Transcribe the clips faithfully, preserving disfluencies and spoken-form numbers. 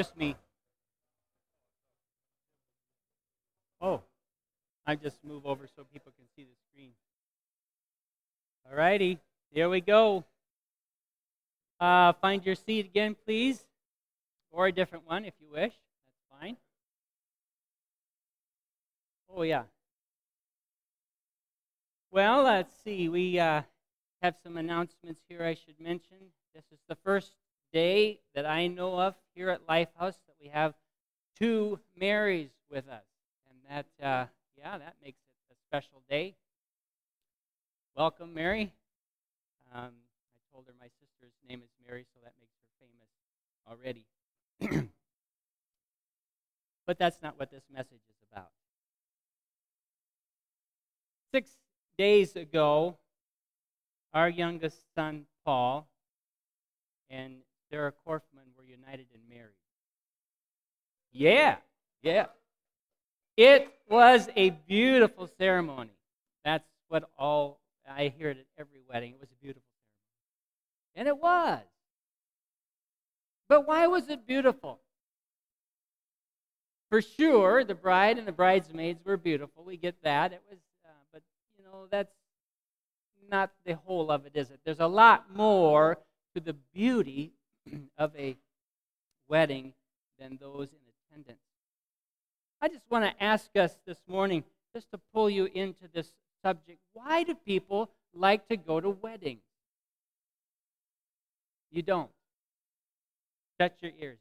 Just me. Oh, I just move over so people can see the screen. All righty, here we go. Uh, find your seat again, please, or a different one if you wish. That's fine. Oh, yeah. Well, let's see. We uh, have some announcements here I should mention. This is the first day that I know of here at Lifehouse that we have two Marys with us. And that, uh, yeah, that makes it a special day. Welcome, Mary. Um, I told her my sister's name is Mary, so that makes her famous already. But that's not what this message is about. Six days ago, our youngest son, Paul, and Sarah Korfman were united and married. Yeah, yeah. It was a beautiful ceremony. That's what all, I hear it at every wedding. It was a beautiful ceremony. And it was. But why was it beautiful? For sure, the bride and the bridesmaids were beautiful. We get that. It was, uh, but you know, that's not the whole of it, is it? There's a lot more to the beauty of a wedding than those in attendance. I just want to ask us this morning, just to pull you into this subject, why do people like to go to weddings? You don't. Shut your ears,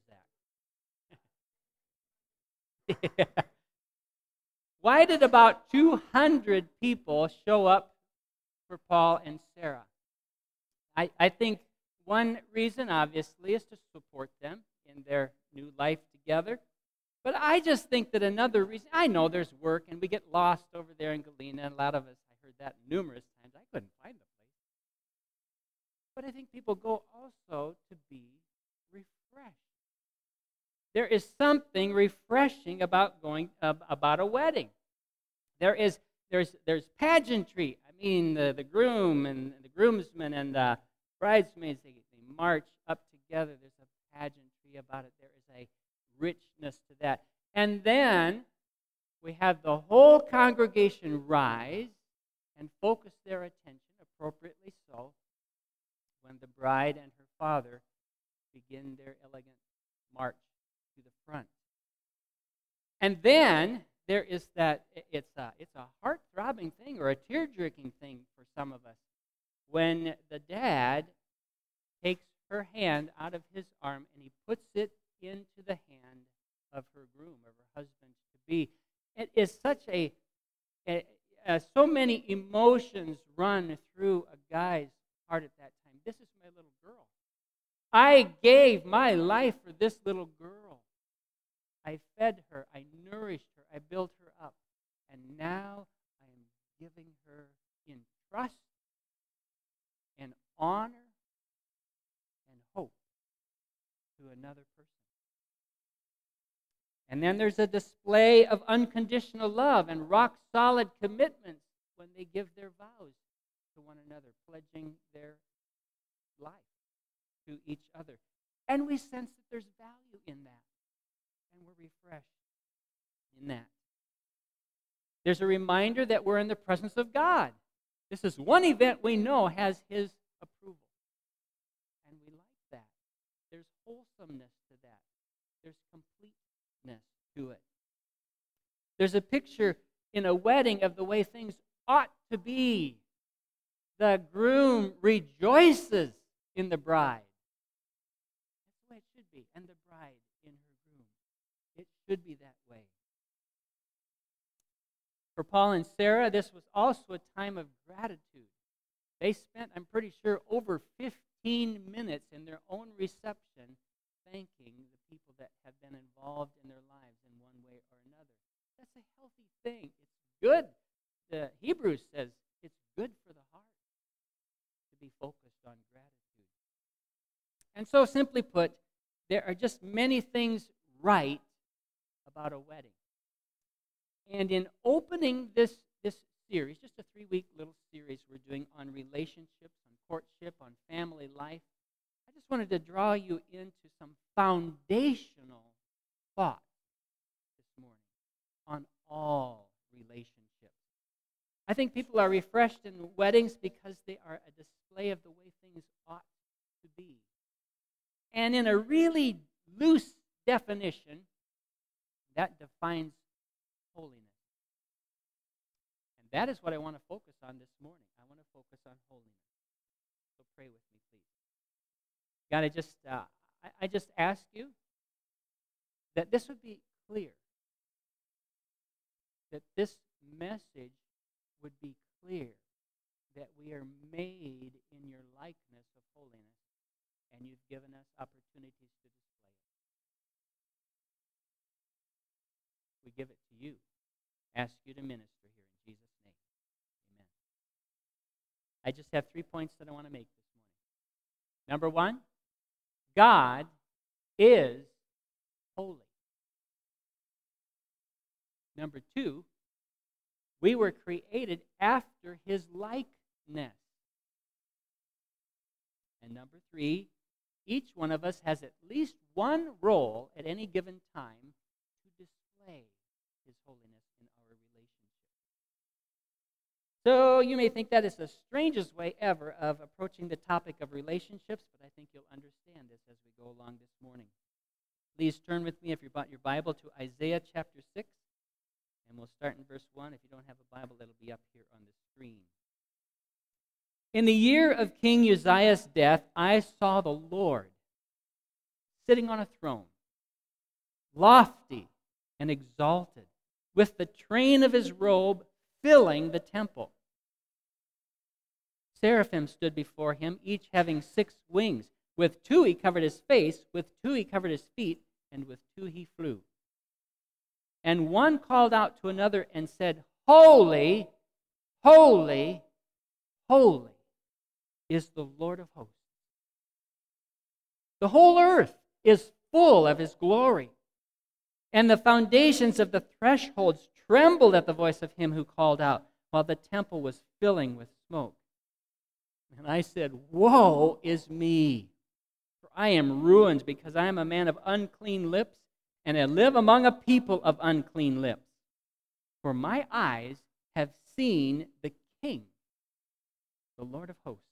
Zach. Why did about two hundred people show up for Paul and Sarah? I, I think one reason, obviously, is to support them in their new life together. But I just think that another reason, I know there's work, and we get lost over there in Galena, and a lot of us, I heard that numerous times. I couldn't find the place. But I think people go also to be refreshed. There is something refreshing about going uh, about a wedding. There is there's there's pageantry. I mean, the, the groom and the groomsmen and the bridesmaids, they, they march up together. There's a pageantry about it. There is a richness to that. And then we have the whole congregation rise and focus their attention, appropriately so, when the bride and her father begin their elegant march to the front. And then there is that, it's a, it's a heart-throbbing thing or a tear-jerking thing for some of us when the dad takes her hand out of his arm and he puts it into the hand of her groom, of her husband-to-be. It is such a, a, a, so many emotions run through a guy's heart at that time. This is my little girl. I gave my life for this little girl. I fed her, I nourished her, I built her up, and now I am giving her in trust and honor and hope to another person. And then there's a display of unconditional love and rock-solid commitments when they give their vows to one another, pledging their life to each other. And we sense that there's value in that. And we're refreshed in that. There's a reminder that we're in the presence of God. This is one event we know has His approval. And we like that. There's wholesomeness to that. There's completeness to it. There's a picture in a wedding of the way things ought to be. The groom rejoices in the bride. That's the way it should be. And the bride in her groom. It should be that way. For Paul and Sarah, this was also a time of gratitude. They spent, I'm pretty sure, over fifteen minutes in their own reception thanking the people that have been involved in their lives in one way or another. That's a healthy thing. It's good. The Hebrews says it's good for the heart to be focused on gratitude. And so, simply put, there are just many things right about a wedding. And in opening this, this series, just a three-week little series we're doing on relationships, on courtship, on family life, I just wanted to draw you into some foundational thought this morning on all relationships. I think people are refreshed in weddings because they are a display of the way things ought to be. And in a really loose definition, that defines holiness. And that is what I want to focus on this morning. I want to focus on holiness. So pray with me, please. God, I just, uh, I, I just ask you that this would be clear. That this message would be clear. That we are made in your likeness of holiness. And you've given us opportunities to display it. We give it to you. Ask you to minister here in Jesus' name. Amen. I just have three points that I want to make this morning. Number one, God is holy. Number two, we were created after his likeness. And number three, each one of us has at least one role at any given time to display his holiness in our relationship. So you may think that is the strangest way ever of approaching the topic of relationships, but I think you'll understand this as we go along this morning. Please turn with me, if you brought your Bible, to Isaiah chapter six, and we'll start in verse one. If you don't have a Bible, it'll be up here on the screen. In the year of King Uzziah's death, I saw the Lord sitting on a throne, lofty and exalted, with the train of his robe filling the temple. Seraphim stood before him, each having six wings. With two he covered his face, with two he covered his feet, and with two he flew. And one called out to another and said, Holy, holy, holy is the Lord of hosts. The whole earth is full of his glory. And the foundations of the thresholds trembled at the voice of him who called out, while the temple was filling with smoke. And I said, Woe is me, for I am ruined, because I am a man of unclean lips, and I live among a people of unclean lips. For my eyes have seen the King, the Lord of hosts.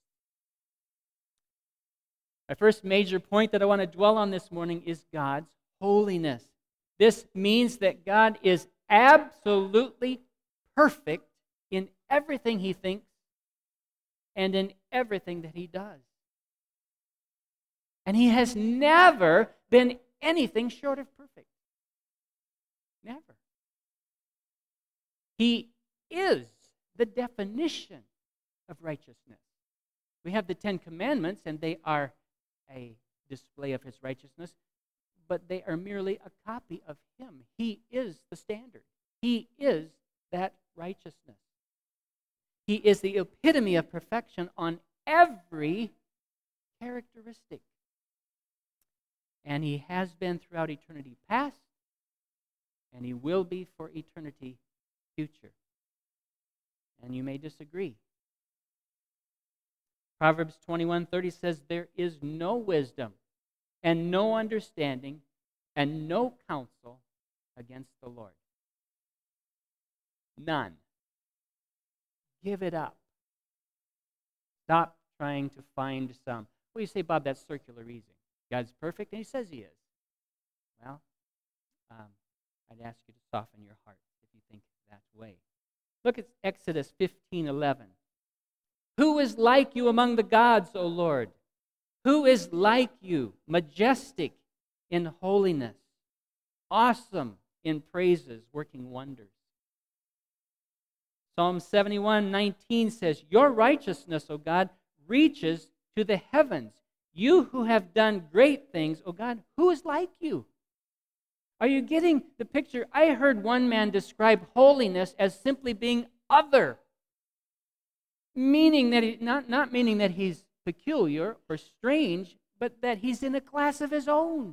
My first major point that I want to dwell on this morning is God's holiness. This means that God is absolutely perfect in everything he thinks and in everything that he does. And he has never been anything short of perfect. Never. He is the definition of righteousness. We have the Ten Commandments, and they are a display of his righteousness, but they are merely a copy of him. He is the standard. He is that righteousness. He is the epitome of perfection on every characteristic. And he has been throughout eternity past, and he will be for eternity future. And you may disagree. Proverbs twenty-one thirty says, There is no wisdom and no understanding and no counsel against the Lord. None. Give it up. Stop trying to find some. Well, you say, Bob, that's circular reasoning. God's perfect, and he says he is. Well, um, I'd ask you to soften your heart if you think that way. Look at Exodus fifteen eleven. Who is like you among the gods, O Lord? Who is like you, majestic in holiness, awesome in praises, working wonders? Psalm seventy-one nineteen says, Your righteousness, O God, reaches to the heavens. You who have done great things, O God, who is like you? Are you getting the picture? I heard one man describe holiness as simply being other. Meaning that he, not, not meaning that he's peculiar or strange, but that he's in a class of his own.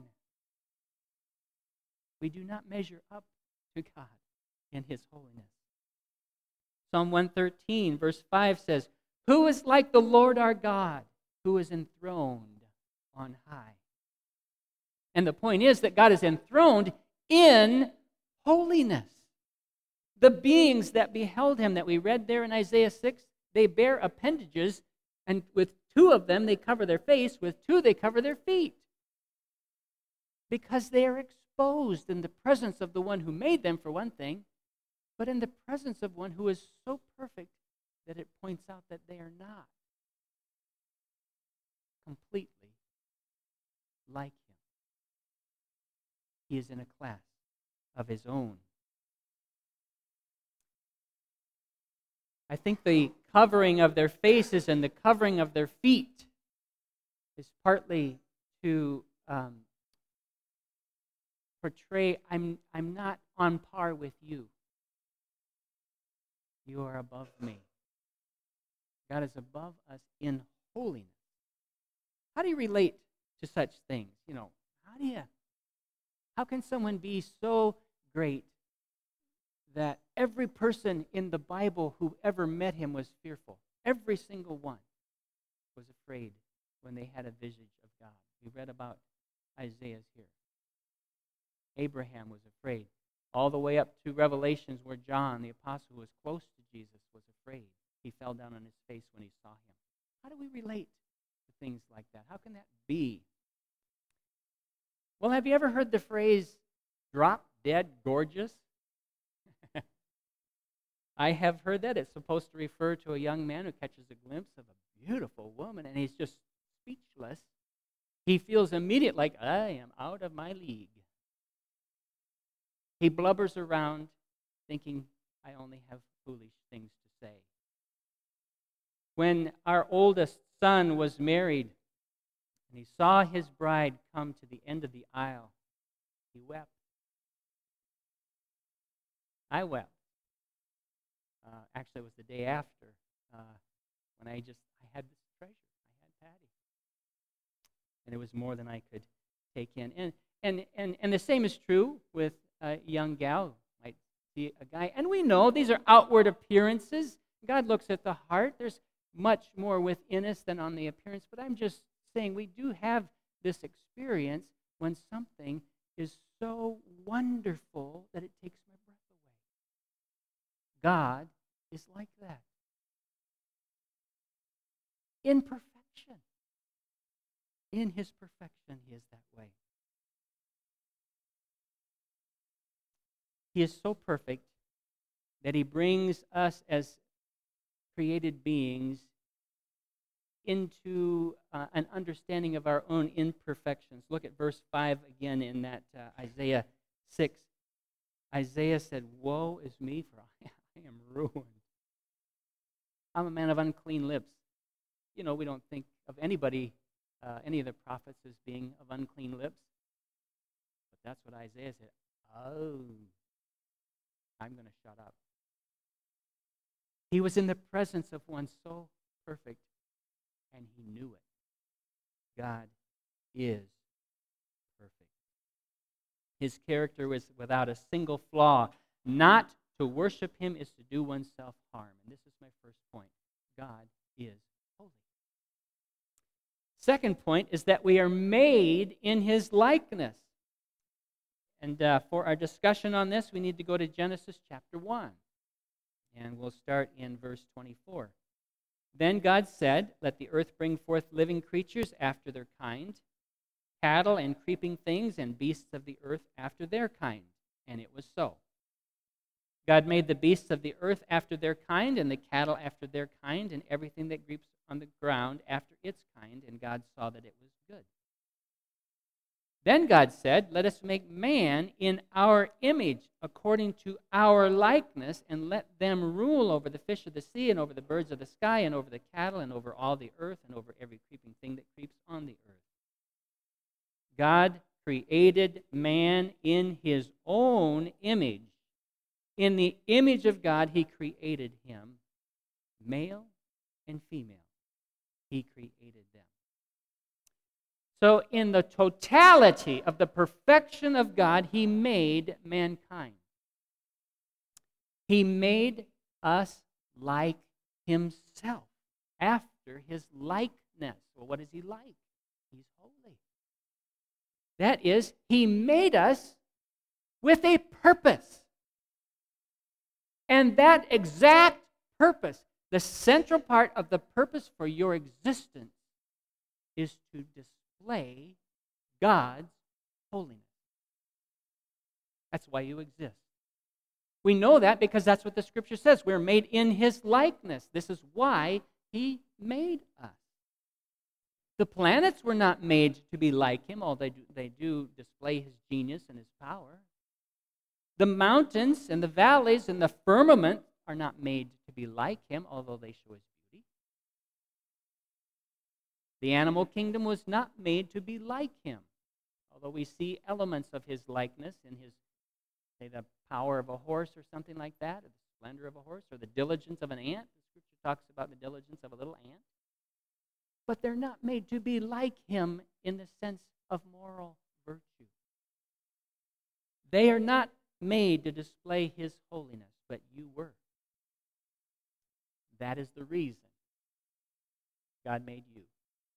We do not measure up to God in his holiness. Psalm one thirteen, verse five says, Who is like the Lord our God, who is enthroned on high? And the point is that God is enthroned in holiness. The beings that beheld him that we read there in Isaiah six, they bear appendages, and with two of them they cover their face, with two they cover their feet. Because they are exposed in the presence of the one who made them, for one thing, but in the presence of one who is so perfect that it points out that they are not completely like him. He is in a class of his own. I think the covering of their faces and the covering of their feet is partly to um, portray, I'm, I'm not on par with you. You are above me. God is above us in holiness. How do you relate to such things? You know, how do you, how can someone be so great that every person in the Bible who ever met him was fearful? Every single one was afraid when they had a vision of God. We read about Isaiah's here. Abraham was afraid. All the way up to Revelations, where John, the apostle who was close to Jesus, was afraid. He fell down on his face when he saw him. How do we relate to things like that? How can that be? Well, have you ever heard the phrase, drop dead gorgeous? I have heard that. It's supposed to refer to a young man who catches a glimpse of a beautiful woman, and he's just speechless. He feels immediate, like, I am out of my league. He blubbers around, thinking, I only have foolish things to say. When our oldest son was married, and he saw his bride come to the end of the aisle, he wept. I wept. Uh, actually, it was the day after uh, when I just, I had this treasure. I had Patty. And it was more than I could take in. And and and, and the same is true with a young gal. Might see a guy. And we know these are outward appearances. God looks at the heart. There's much more within us than on the appearance. But I'm just saying we do have this experience when something is so wonderful that it takes my breath away. God is like that. In perfection. In his perfection, he is that way. He is so perfect that he brings us as created beings into uh, an understanding of our own imperfections. Look at verse five again in that uh, Isaiah six. Isaiah said, woe is me, for I am ruined. I'm a man of unclean lips. You know, we don't think of anybody, uh, any of the prophets as being of unclean lips. But that's what Isaiah said. Oh, I'm going to shut up. He was in the presence of one so perfect, and he knew it. God is perfect. His character was without a single flaw. Not to worship him is to do oneself harm. And this is my first point. God is holy. Second point is that we are made in his likeness. And uh, for our discussion on this, we need to go to Genesis chapter one. And we'll start in verse twenty-four. Then God said, let the earth bring forth living creatures after their kind, cattle and creeping things and beasts of the earth after their kind. And it was so. God made the beasts of the earth after their kind, and the cattle after their kind, and everything that creeps on the ground after its kind, and God saw that it was good. Then God said, let us make man in our image, according to our likeness, and let them rule over the fish of the sea, and over the birds of the sky, and over the cattle, and over all the earth, and over every creeping thing that creeps on the earth. God created man in his own image. In the image of God, he created him, male and female. He created them. So in the totality of the perfection of God, he made mankind. He made us like himself, after his likeness. Well, what is he like? He's holy. That is, he made us with a purpose. And that exact purpose, the central part of the purpose for your existence, is to display God's holiness. That's why you exist. We know that because that's what the Scripture says. We're made in His likeness. This is why He made us. The planets were not made to be like Him, although they do, they do display His genius and His power. The mountains and the valleys and the firmament are not made to be like Him, although they show His beauty. The animal kingdom was not made to be like Him, although we see elements of His likeness in His, say, the power of a horse or something like that, or the splendor of a horse, or the diligence of an ant. The Scripture talks about the diligence of a little ant. But they're not made to be like Him in the sense of moral virtue. They are not made to display His holiness, but you were. That is the reason God made you.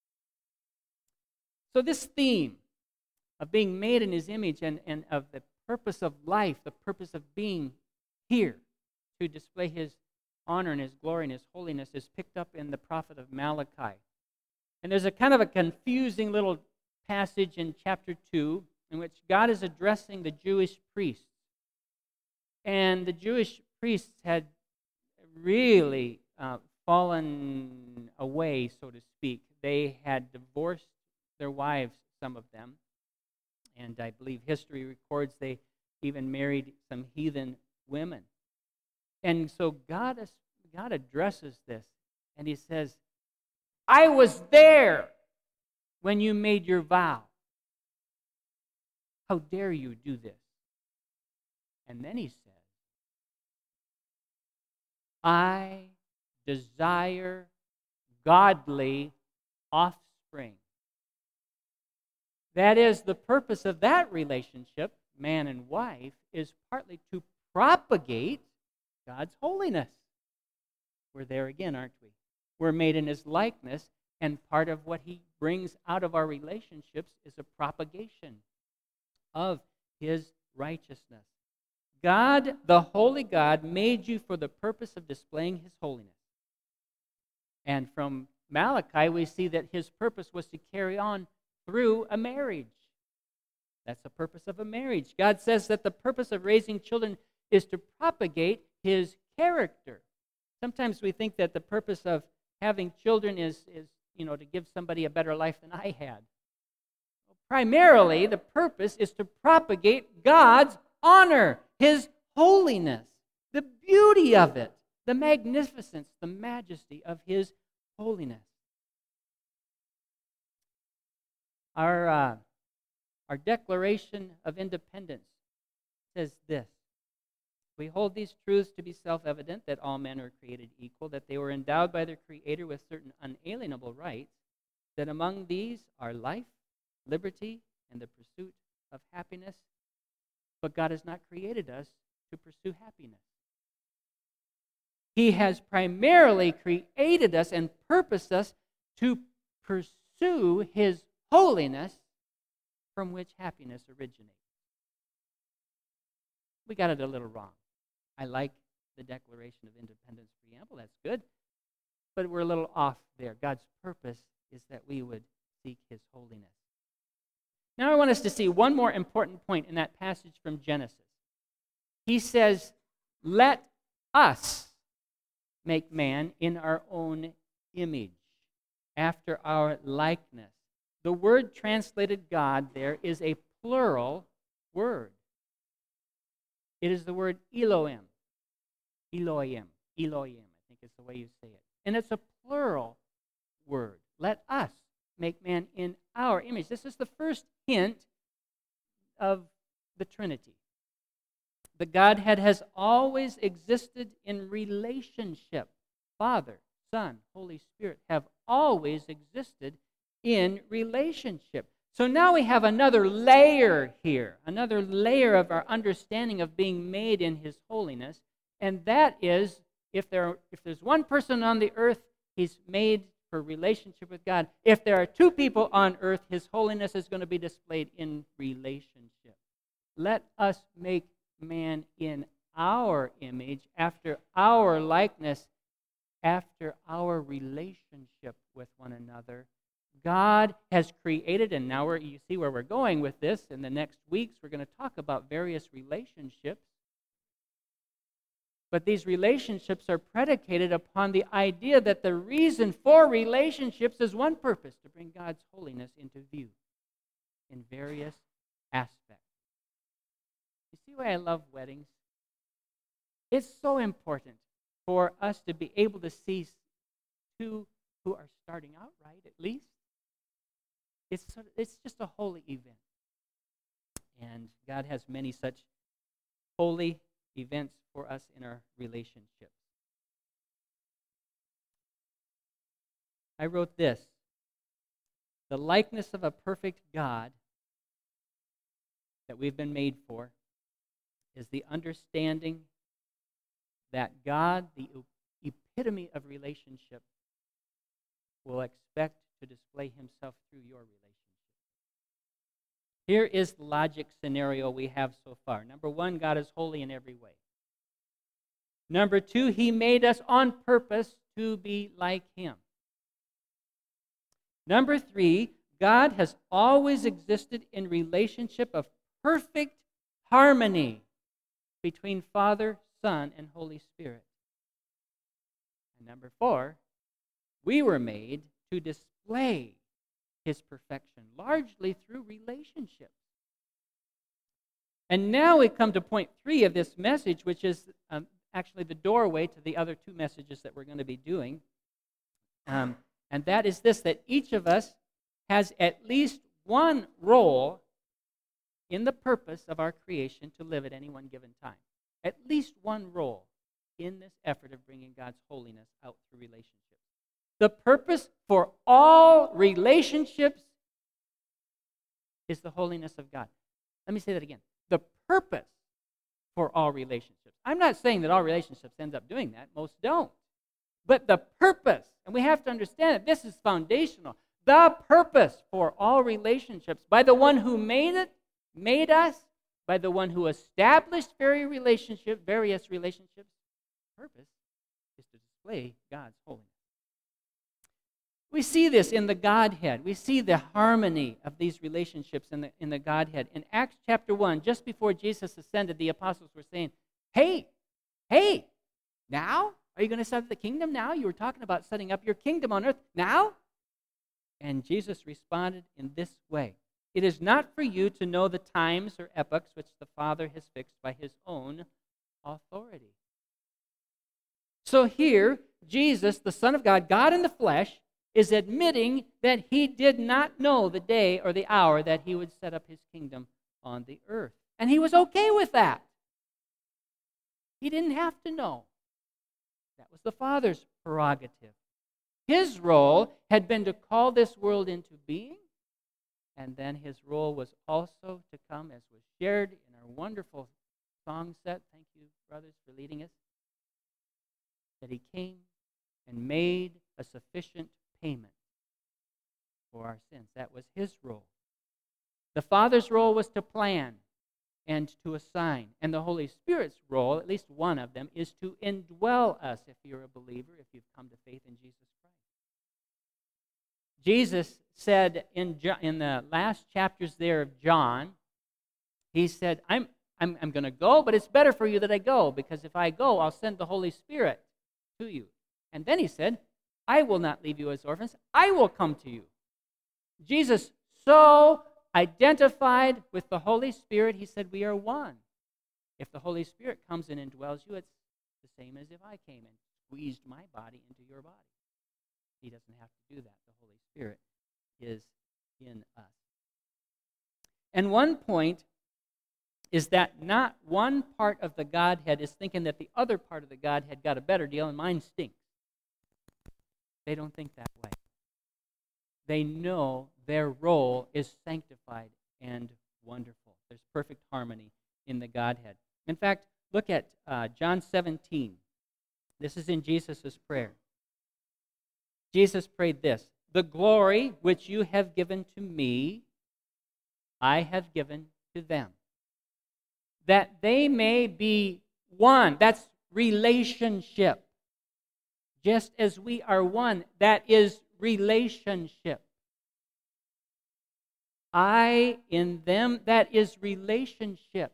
So this theme of being made in His image and, and of the purpose of life, the purpose of being here to display His honor and His glory and His holiness is picked up in the prophet of Malachi. And there's a kind of a confusing little passage in chapter two in which God is addressing the Jewish priests. And the Jewish priests had really uh, fallen away, so to speak. They had divorced their wives, some of them. And I believe history records they even married some heathen women. And so God, is, God addresses this, and He says, I was there when you made your vow. How dare you do this? And then He says, I desire godly offspring. That is, the purpose of that relationship, man and wife, is partly to propagate God's holiness. We're there again, aren't we? We're made in His likeness, and part of what He brings out of our relationships is a propagation of His righteousness. God, the holy God, made you for the purpose of displaying His holiness. And from Malachi, we see that His purpose was to carry on through a marriage. That's the purpose of a marriage. God says that the purpose of raising children is to propagate His character. Sometimes we think that the purpose of having children is, is you know, to give somebody a better life than I had. Primarily, the purpose is to propagate God's honor, His holiness, the beauty of it, the magnificence, the majesty of His holiness. Our, uh, our Declaration of Independence says this: we hold these truths to be self-evident, that all men are created equal, that they were endowed by their Creator with certain unalienable rights, that among these are life, liberty, and the pursuit of happiness. But God has not created us to pursue happiness. He has primarily created us and purposed us to pursue His holiness, from which happiness originates. We got it a little wrong. I like the Declaration of Independence preamble. That's good. But we're a little off there. God's purpose is that we would seek His holiness. Now I want us to see one more important point in that passage from Genesis. He says, let us make man in our own image, after our likeness. The word translated God there is a plural word. It is the word Elohim. Elohim. Elohim, I think is the way you say it. And it's a plural word. Let us make man in our image. This is the first hint of the Trinity. The Godhead has always existed in relationship. Father, Son, Holy Spirit have always existed in relationship. So now we have another layer here, another layer of our understanding of being made in His holiness, and that is, if there if there's one person on the earth, He's made for relationship with God. If there are two people on earth, His holiness is going to be displayed in relationship. let us make man in our image, after our likeness, after our relationship with one another. God has created, and now we're, you see where we're going with this. In the next weeks, we're going to talk about various relationships. But these relationships are predicated upon the idea that the reason for relationships is one purpose: to bring God's holiness into view in various aspects. You see why I love weddings? It's so important for us to be able to see two who are starting out right, at least. It's, sort of, it's just a holy event. And God has many such holy events for us in our relationships. I wrote this: the likeness of a perfect God that we've been made for is the understanding that God, the epitome of relationship, will expect to display himself through your relationship. Here is the logic scenario we have so far. Number one, God is holy in every way. Number two, he made us on purpose to be like him. Number three, God has always existed in relationship of perfect harmony between Father, Son, and Holy Spirit. And number four, we were made to display his perfection, largely through relationships. And now we come to point three of this message, which is um, actually the doorway to the other two messages that we're going to be doing. Um, and that is this, that each of us has at least one role in the purpose of our creation to live at any one given time. At least one role in this effort of bringing God's holiness out through relationships. The purpose for all relationships is the holiness of God. Let me say that again. The purpose for all relationships. I'm not saying that all relationships end up doing that. Most don't. But the purpose, and we have to understand that this is foundational. The purpose for all relationships by the one who made it, made us, by the one who established very relationship, various relationships, purpose is to display God's holiness. We see this in the Godhead. We see the harmony of these relationships in the, in the Godhead. In Acts chapter one, just before Jesus ascended, the apostles were saying, hey, hey, now? Are you going to set up the kingdom now? You were talking about setting up your kingdom on earth now? And Jesus responded in this way: it is not for you to know the times or epochs which the Father has fixed by his own authority. So here, Jesus, the Son of God, God in the flesh, is admitting that he did not know the day or the hour that he would set up his kingdom on the earth. And he was okay with that. He didn't have to know. That was the Father's prerogative. His role had been to call this world into being, and then his role was also to come, as was shared in our wonderful song set. Thank you, brothers, for leading us. That he came and made a sufficient payment for our sins. That was his role. The Father's role was to plan and to assign. And the Holy Spirit's role, at least one of them, is to indwell us if you're a believer, if you've come to faith in Jesus Christ. Jesus said in, in the last chapters there of John, he said, I'm, I'm, I'm going to go, but it's better for you that I go, because if I go, I'll send the Holy Spirit to you. And then he said, I will not leave you as orphans. I will come to you. Jesus so identified with the Holy Spirit, he said, we are one. If the Holy Spirit comes and indwells you, it's the same as if I came and squeezed my body into your body. He doesn't have to do that. The Holy Spirit is in us. And one point is that not one part of the Godhead is thinking that the other part of the Godhead got a better deal and mine stinks. They don't think that way. They know their role is sanctified and wonderful. There's perfect harmony in the Godhead. In fact, look at uh, John seventeen. This is in Jesus' prayer. Jesus prayed this: the glory which you have given to me, I have given to them, that they may be one. That's relationship. Just as we are one, that is relationship. I in them, that is relationship.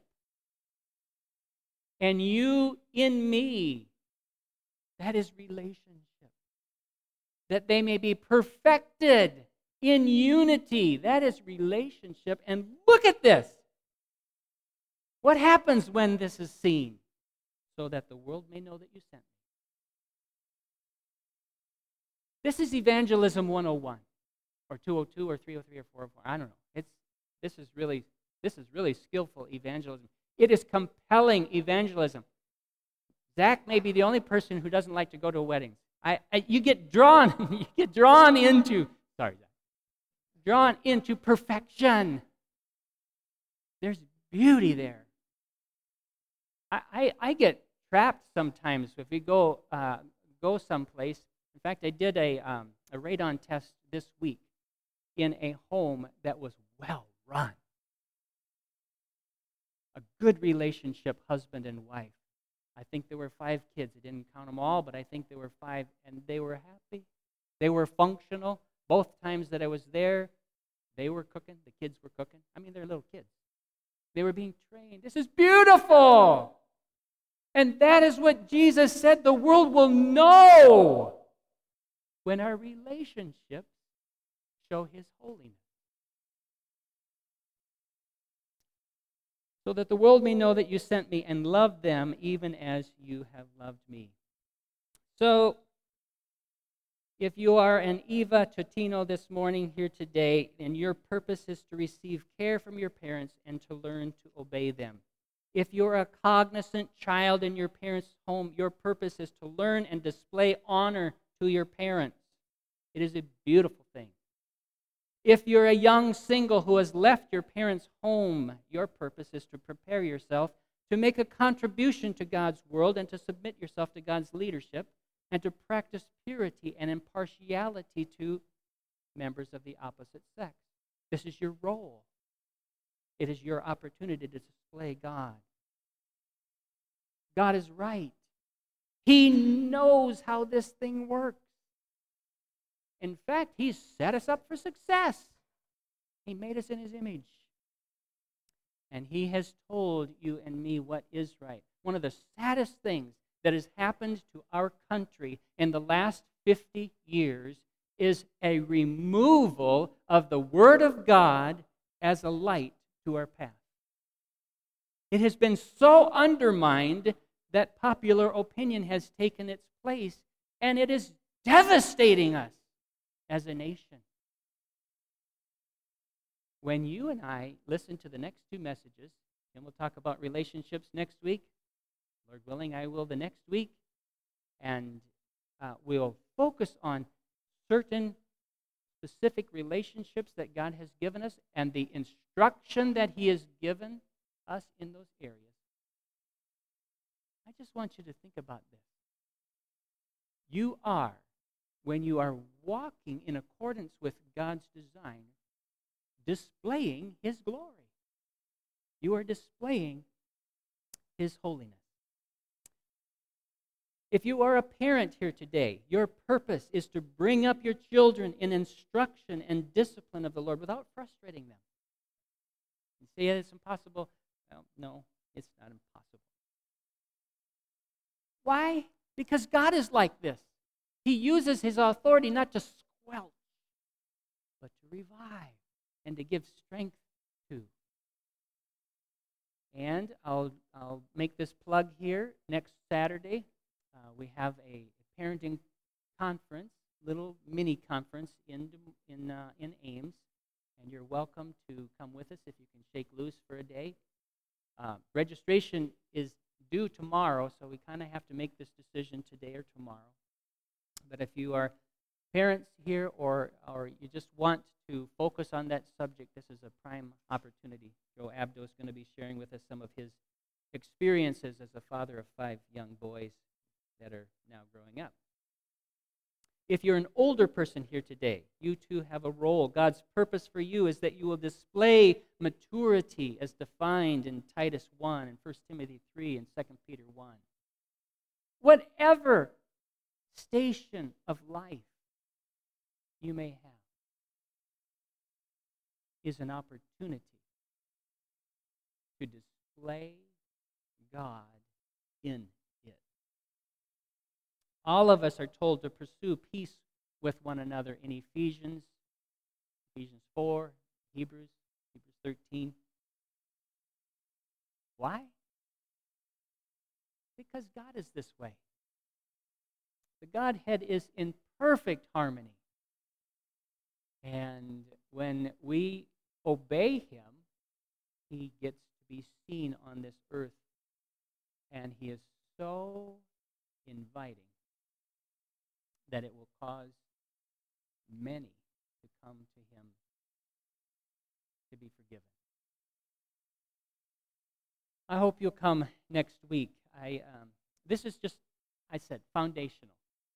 And you in me, that is relationship. That they may be perfected in unity, that is relationship. And look at this. What happens when this is seen? So that the world may know that you sent me. This is Evangelism one oh one, or two oh two, or three oh three, or four oh four. I don't know. It's this is really this is really skillful evangelism. It is compelling evangelism. Zach may be the only person who doesn't like to go to weddings. I, I you get drawn, you get drawn into sorry, Zach, drawn into perfection. There's beauty there. I, I, I get trapped sometimes if we go uh, go someplace. In fact, I did a um, a radon test this week in a home that was well run. A good relationship, husband and wife. I think there were five kids. I didn't count them all, but I think there were five, and they were happy. They were functional. Both times that I was there, they were cooking. The kids were cooking. I mean, they're little kids. They were being trained. This is beautiful. And that is what Jesus said the world will know when our relationships show His holiness. So that the world may know that you sent me and loved them even as you have loved me. So, if you are an Eva Totino this morning here today, and your purpose is to receive care from your parents and to learn to obey them. If you're a cognizant child in your parents' home, your purpose is to learn and display honor to your parents. It is a beautiful thing. If you're a young single who has left your parents' home, your purpose is to prepare yourself to make a contribution to God's world and to submit yourself to God's leadership and to practice purity and impartiality to members of the opposite sex. This is your role. It is your opportunity to display God. God is right. He knows how this thing works. In fact, He's set us up for success. He made us in His image. And He has told you and me what is right. One of the saddest things that has happened to our country in the last fifty years is a removal of the Word of God as a light to our path. It has been so undermined that popular opinion has taken its place, and it is devastating us as a nation. When you and I listen to the next two messages, and we'll talk about relationships next week, Lord willing, I will the next week, and uh, we'll focus on certain specific relationships that God has given us and the instruction that He has given us in those areas. I just want you to think about this. You are, when you are walking in accordance with God's design, displaying His glory. You are displaying His holiness. If you are a parent here today, your purpose is to bring up your children in instruction and discipline of the Lord without frustrating them. You say it's impossible? Well, no, it's not impossible. Why? Because God is like this. He uses His authority not to squelch, but to revive and to give strength to. And I'll, I'll make this plug here. Next Saturday, uh, we have a parenting conference, little mini conference in, in, uh, in Ames. And you're welcome to come with us if you can shake loose for a day. Uh, registration is due tomorrow, so we kind of have to make this decision today or tomorrow. But if you are parents here or, or you just want to focus on that subject, this is a prime opportunity. Joe Abdo is going to be sharing with us some of his experiences as a father of five young boys that are now growing up. If you're an older person here today, you too have a role. God's purpose for you is that you will display maturity as defined in Titus one and First Timothy three and Second Peter one. Whatever station of life you may have is an opportunity to display God in it. All of us are told to pursue peace with one another in Ephesians, Ephesians four, Hebrews, Hebrews thirteen. Why? Because God is this way. The Godhead is in perfect harmony. And when we obey Him, He gets to be seen on this earth. And He is so inviting that it will cause many to come to Him to be forgiven. I hope you'll come next week. I um, this is just, I said, foundational.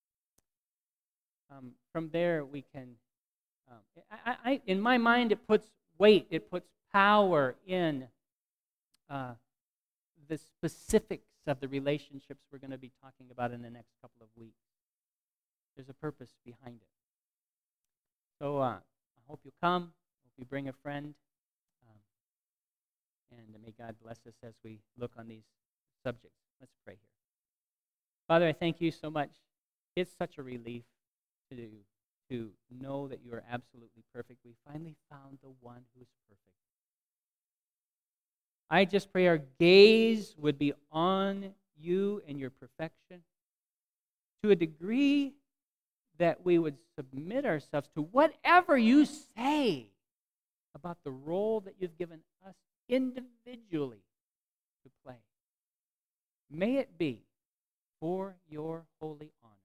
Um, from there, we can. Um, I, I, in my mind, it puts weight. It puts power in uh, the specifics of the relationships we're going to be talking about in the next couple of weeks. There's a purpose behind it. So uh, I hope you'll come. I hope you bring a friend. Um, and may God bless us as we look on these subjects. Let's pray here. Father, I thank you so much. It's such a relief to, to know that you are absolutely perfect. We finally found the one who is perfect. I just pray our gaze would be on you and your perfection to a degree that we would submit ourselves to whatever you say about the role that you've given us individually to play. May it be for your holy honor.